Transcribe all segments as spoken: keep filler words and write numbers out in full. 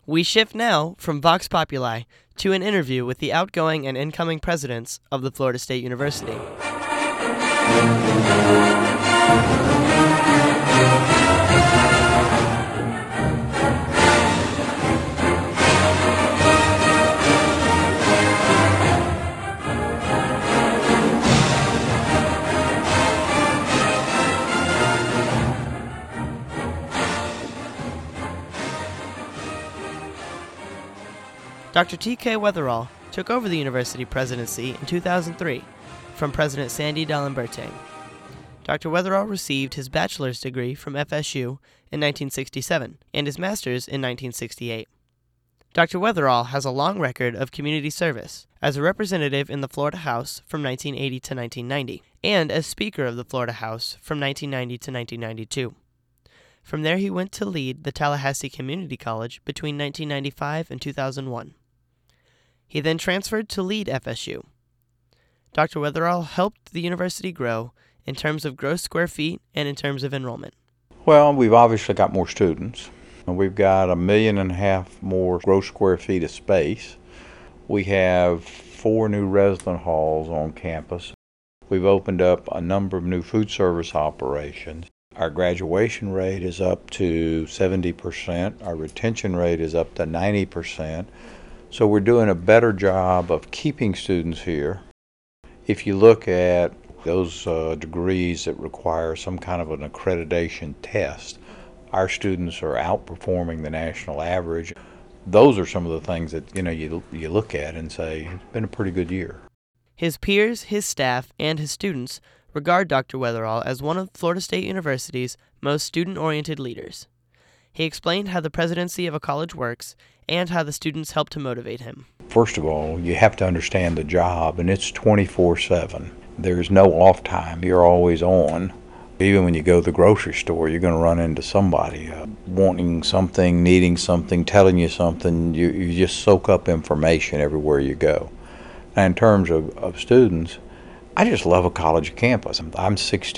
We shift now from Vox Populi to an interview with the outgoing and incoming presidents of the Florida State University. Doctor T K Weatherall took over the university presidency in two thousand three from President Sandy Dalembert. Doctor Weatherall received his bachelor's degree from F S U in nineteen sixty-seven and his master's in nineteen sixty-eight. Doctor Weatherall has a long record of community service as a representative in the Florida House from nineteen eighty to nineteen ninety and as Speaker of the Florida House from nineteen ninety to nineteen ninety-two. From there he went to lead the Tallahassee Community College between nineteen ninety-five and two thousand one. He then transferred to lead F S U. Doctor Weatherall helped the university grow in terms of gross square feet and in terms of enrollment. Well, we've obviously got more students. We've got a million and a half more gross square feet of space. We have four new resident halls on campus. We've opened up a number of new food service operations. Our graduation rate is up to seventy percent. Our retention rate is up to ninety percent. So we're doing a better job of keeping students here. If you look at those uh, degrees that require some kind of an accreditation test, our students are outperforming the national average. Those are some of the things that you know you you look at and say it's been a pretty good year. His peers, his staff, and his students regard Doctor Weatherall as one of Florida State University's most student-oriented leaders. He explained how the presidency of a college works and how the students help to motivate him. First of all, you have to understand the job, and it's twenty-four seven. There's no off time. You're always on. Even when you go to the grocery store, you're going to run into somebody uh, wanting something, needing something, telling you something. You, you just soak up information everywhere you go. And in terms of, of students, I just love a college campus. I'm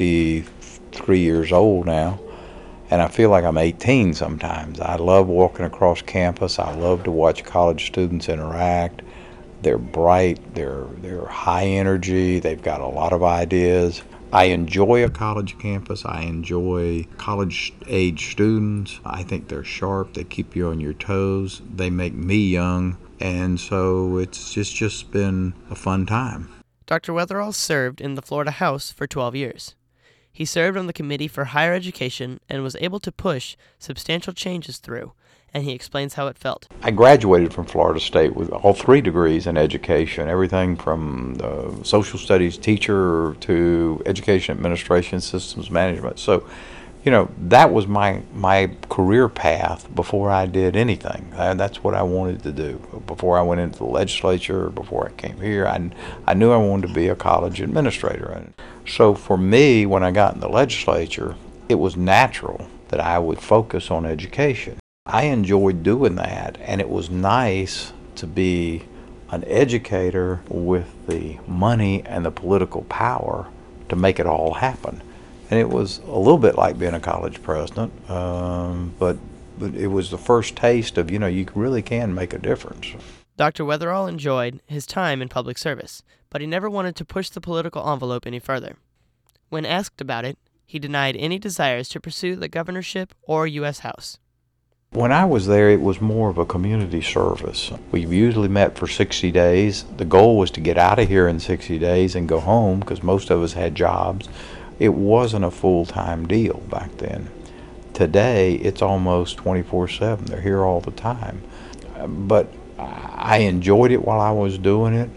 sixty-three years old now. And I feel like I'm eighteen sometimes. I love walking across campus. I love to watch college students interact. They're bright, they're they're high energy, they've got a lot of ideas. I enjoy a college campus. I enjoy college-age students. I think they're sharp, they keep you on your toes, they make me young, and so it's just, just been a fun time. Doctor Weatherall served in the Florida House for twelve years. He served on the Committee for Higher Education and was able to push substantial changes through, and he explains how it felt. I graduated from Florida State with all three degrees in education, everything from the social studies teacher to education administration systems management. So, you know, that was my my career path before I did anything. And that's what I wanted to do. Before I went into the legislature, before I came here, I, I knew I wanted to be a college administrator. And so for me, when I got in the legislature, it was natural that I would focus on education. I enjoyed doing that, and it was nice to be an educator with the money and the political power to make it all happen. And it was a little bit like being a college president, um, but, but it was the first taste of, you know, you really can make a difference. Doctor Weatherall enjoyed his time in public service, but he never wanted to push the political envelope any further. When asked about it, he denied any desires to pursue the governorship or U S House. When I was there, it was more of a community service. We usually met for sixty days. The goal was to get out of here in sixty days and go home because most of us had jobs. It wasn't a full-time deal back then. Today, it's almost twenty-four seven. They're here all the time. But I enjoyed it while I was doing it,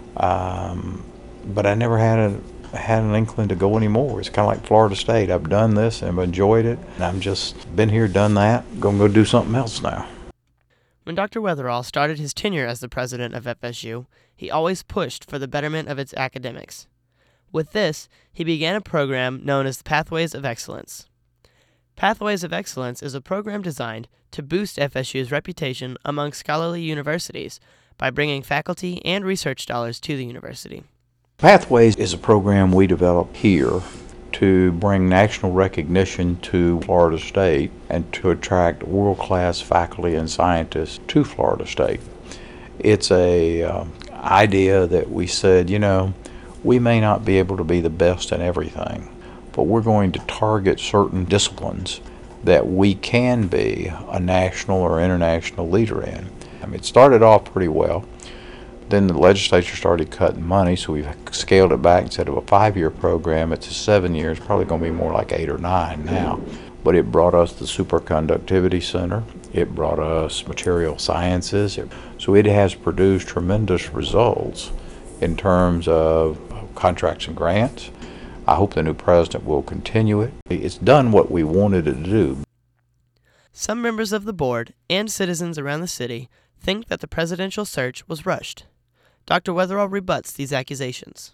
um, but I never had a had an inkling to go anymore. It's kind of like Florida State. I've done this and I've enjoyed it, and I've just been here, done that, going to go do something else now. When Doctor Weatherall started his tenure as the president of F S U, he always pushed for the betterment of its academics. With this, he began a program known as the Pathways of Excellence. Pathways of Excellence is a program designed to boost F S U's reputation among scholarly universities by bringing faculty and research dollars to the university. Pathways is a program we developed here to bring national recognition to Florida State and to attract world-class faculty and scientists to Florida State. It's a uh, idea that we said, you know, we may not be able to be the best in everything, but we're going to target certain disciplines that we can be a national or international leader in. I mean, it started off pretty well. Then the legislature started cutting money, so we've scaled it back. Instead of a five-year program, it's a seven years, probably going to be more like eight or nine now. But it brought us the Superconductivity Center. It brought us material sciences. So it has produced tremendous results in terms of contracts and grants. I hope the new president will continue it. It's done what we wanted it to do. Some members of the board and citizens around the city think that the presidential search was rushed. Doctor Wetherell rebuts these accusations.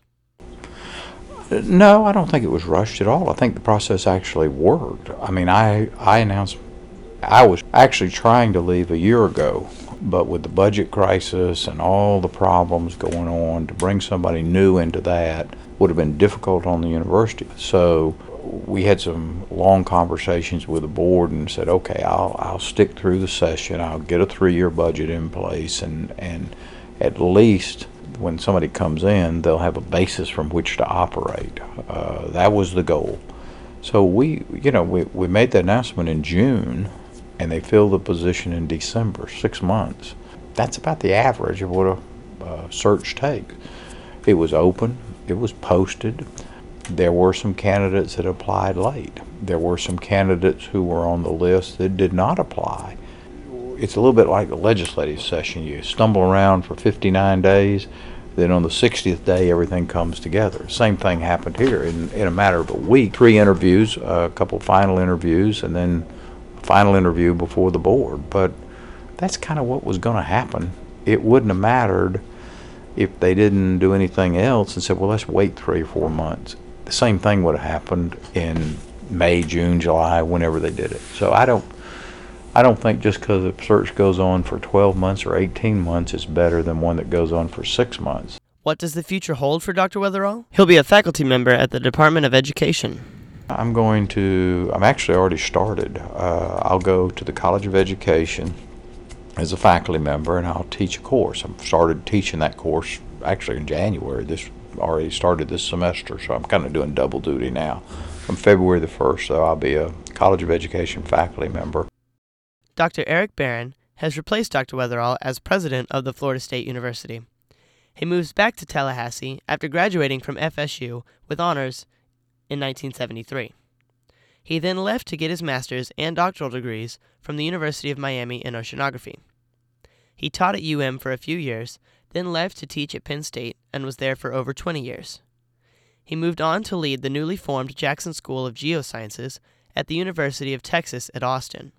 No, I don't think it was rushed at all. I think the process actually worked. I mean, I, I announced I was actually trying to leave a year ago, but with the budget crisis and all the problems going on, to bring somebody new into that would have been difficult on the university. So we had some long conversations with the board and said, okay, I'll I'll stick through the session. I'll get a three-year budget in place, and and at least when somebody comes in, they'll have a basis from which to operate. Uh, that was the goal. So we, you know, we, we made the announcement in June, and they filled the position in December, six months. That's about the average of what a uh, search takes. It was open. It was posted. There were some candidates that applied late. There were some candidates who were on the list that did not apply. It's a little bit like the legislative session. You stumble around for fifty-nine days, then on the sixtieth day everything comes together. Same thing happened here in, in a matter of a week. Three interviews, a couple final interviews, and then a final interview before the board. But that's kind of what was going to happen. It wouldn't have mattered if they didn't do anything else and said, well, let's wait three or four months. The same thing would have happened in May, June, July, whenever they did it. So I don't I don't think just because a search goes on for twelve months or eighteen months is better than one that goes on for six months. What does the future hold for Doctor Wetherell? He'll be a faculty member at the Department of Education. I'm going to, I'm actually already started. Uh, I'll go to the College of Education as a faculty member, and I'll teach a course. I've started teaching that course actually in January. This already started this semester, so I'm kind of doing double duty now. From February the first, so I'll be a College of Education faculty member. Doctor Eric Barron has replaced Doctor Wetherell as president of the Florida State University. He moves back to Tallahassee after graduating from F S U with honors in nineteen seventy-three. He then left to get his master's and doctoral degrees from the University of Miami in oceanography. He taught at U M for a few years, then left to teach at Penn State and was there for over twenty years. He moved on to lead the newly formed Jackson School of Geosciences at the University of Texas at Austin.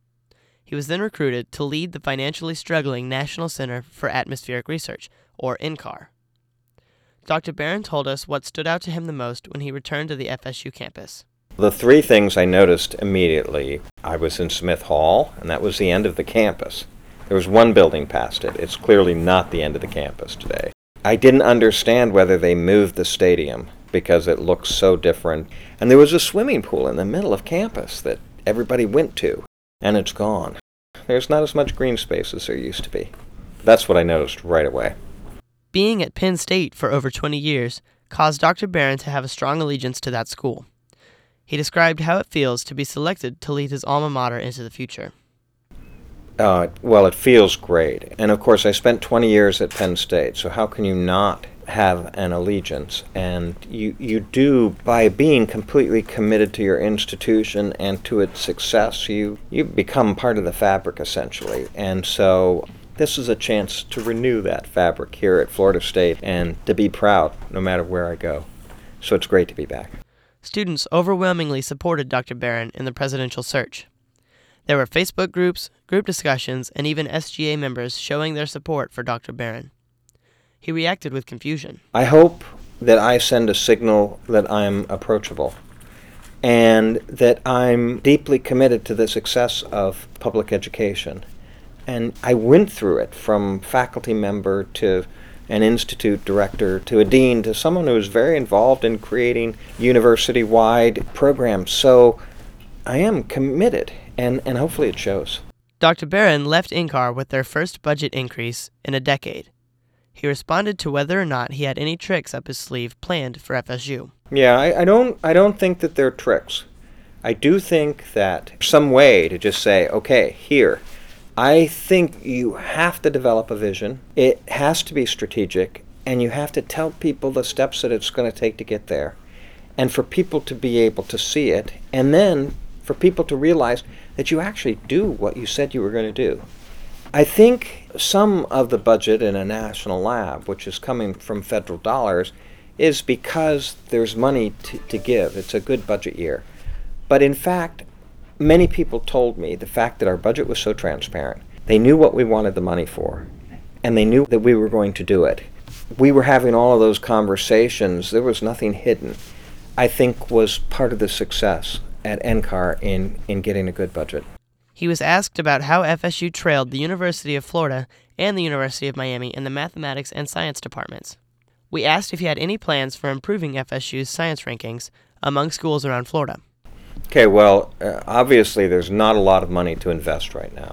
He was then recruited to lead the financially struggling National Center for Atmospheric Research, or N C A R. Doctor Barron told us what stood out to him the most when he returned to the F S U campus. The three things I noticed immediately: I was in Smith Hall, and that was the end of the campus. There was one building past it. It's clearly not the end of the campus today. I didn't understand whether they moved the stadium because it looks so different. And there was a swimming pool in the middle of campus that everybody went to, and it's gone. There's not as much green space as there used to be. That's what I noticed right away. Being at Penn State for over twenty years caused Doctor Barron to have a strong allegiance to that school. He described how it feels to be selected to lead his alma mater into the future. Uh, well, it feels great. And of course, I spent twenty years at Penn State, so how can you not have an allegiance? And you, you do, by being completely committed to your institution and to its success, you, you become part of the fabric, essentially. And so this is a chance to renew that fabric here at Florida State and to be proud no matter where I go. So it's great to be back. Students overwhelmingly supported Doctor Barron in the presidential search. There were Facebook groups, group discussions, and even S G A members showing their support for Doctor Barron. He reacted with confusion. I hope that I send a signal that I'm approachable and that I'm deeply committed to the success of public education. And I went through it from faculty member to an institute director to a dean to someone who was very involved in creating university-wide programs. So I am committed, and, and hopefully it shows. Doctor Barron left I N C A R with their first budget increase in a decade. He responded to whether or not he had any tricks up his sleeve planned for F S U. Yeah, I, I don't I don't think that they're tricks. I do think that some way to just say, okay, here, I think you have to develop a vision. It has to be strategic, and you have to tell people the steps that it's going to take to get there, and for people to be able to see it, and then for people to realize that you actually do what you said you were going to do. I think some of the budget in a national lab, which is coming from federal dollars, is because there's money to, to give. It's a good budget year. But in fact, many people told me the fact that our budget was so transparent, they knew what we wanted the money for, and they knew that we were going to do it. We were having all of those conversations. There was nothing hidden, I think was part of the success at N C A R in, in getting a good budget. He was asked about how F S U trailed the University of Florida and the University of Miami in the mathematics and science departments. We asked if he had any plans for improving F S U's science rankings among schools around Florida. Okay, well, uh, obviously there's not a lot of money to invest right now.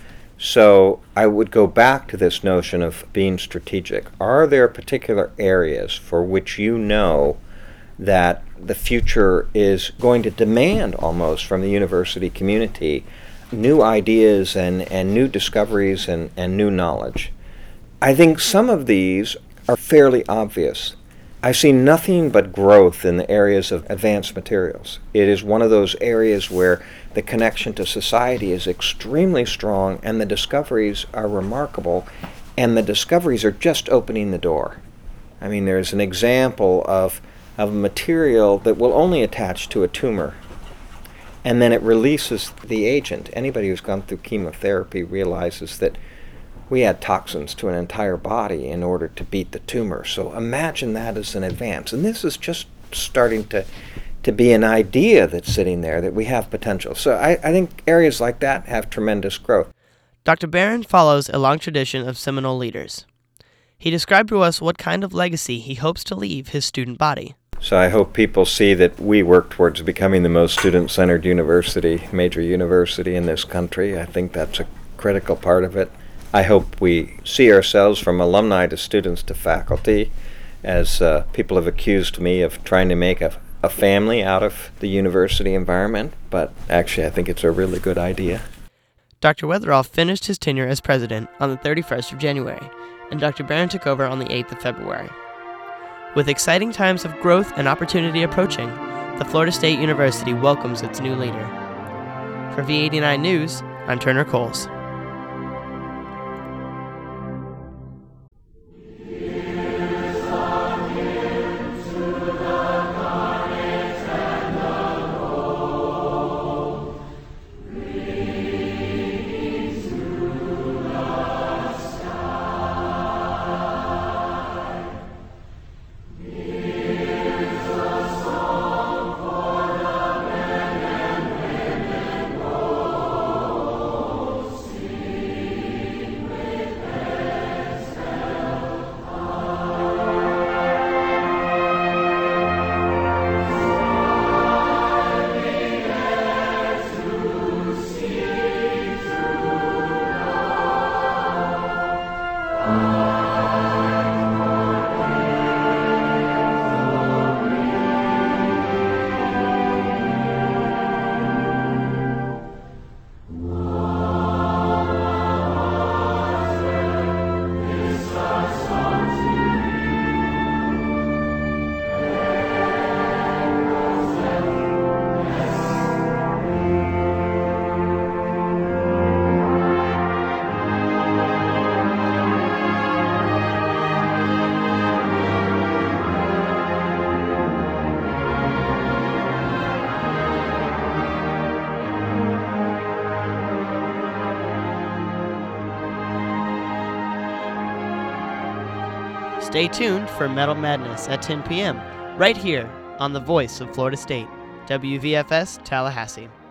So I would go back to this notion of being strategic. Are there particular areas for which you know that the future is going to demand almost from the university community new ideas and, and new discoveries and, and new knowledge? I think some of these are fairly obvious. I've seen nothing but growth in the areas of advanced materials. It is one of those areas where the connection to society is extremely strong, and the discoveries are remarkable, and the discoveries are just opening the door. I mean, there's an example of, of a material that will only attach to a tumor, and then it releases the agent. Anybody who's gone through chemotherapy realizes that we add toxins to an entire body in order to beat the tumor. So imagine that as an advance. And this is just starting to, to be an idea that's sitting there, that we have potential. So I, I think areas like that have tremendous growth. Doctor Barron follows a long tradition of Seminole leaders. He described to us what kind of legacy he hopes to leave his student body. So I hope people see that we work towards becoming the most student-centered university, major university in this country. I think that's a critical part of it. I hope we see ourselves from alumni to students to faculty, as uh, people have accused me of trying to make a, a family out of the university environment, but actually I think it's a really good idea. Doctor Wetherell finished his tenure as president on the thirty-first of January, and Doctor Barron took over on the eighth of February. With exciting times of growth and opportunity approaching, the Florida State University welcomes its new leader. For V eighty-nine News, I'm Turner Coles. Stay tuned for Metal Madness at ten p.m. right here on the Voice of Florida State, W V F S Tallahassee.